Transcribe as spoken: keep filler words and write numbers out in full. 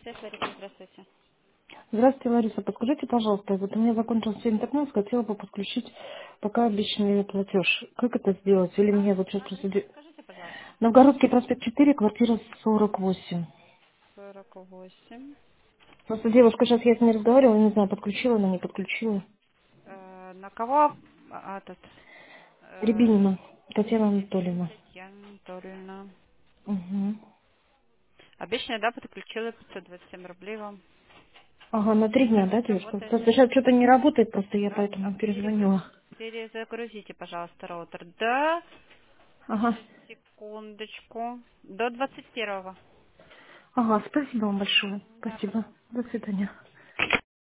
Связь, Лариса, здравствуйте. Здравствуйте, Лариса. Подскажите, пожалуйста, вот у меня закончился интернет, хотела бы подключить пока обещанный платеж. Как это сделать? Или мне вот сейчас Адрес просто... де- подскажите, пожалуйста. Новгородский проспект четыре, квартира сорок восемь. сорок восемь. Просто девушка сейчас я с ней разговаривала, не знаю, подключила она, не подключила. Э, на кого а, этот? Э, Рябинина Татьяна Рябинина Анатольевна. Татьяна Анатольевна. Угу. Обещанная, да, подключила пятьсот двадцать семь рублей вам. Ага, на три дня, да, девушка? Работает. Просто сейчас что-то не работает, просто я А, а поэтому перезагруз- перезвонила. перезагрузите, пожалуйста, роутер. Да, Ага. сейчас, секундочку. До двадцать первого. Ага, спасибо вам большое. Да, Спасибо. пожалуйста. До свидания.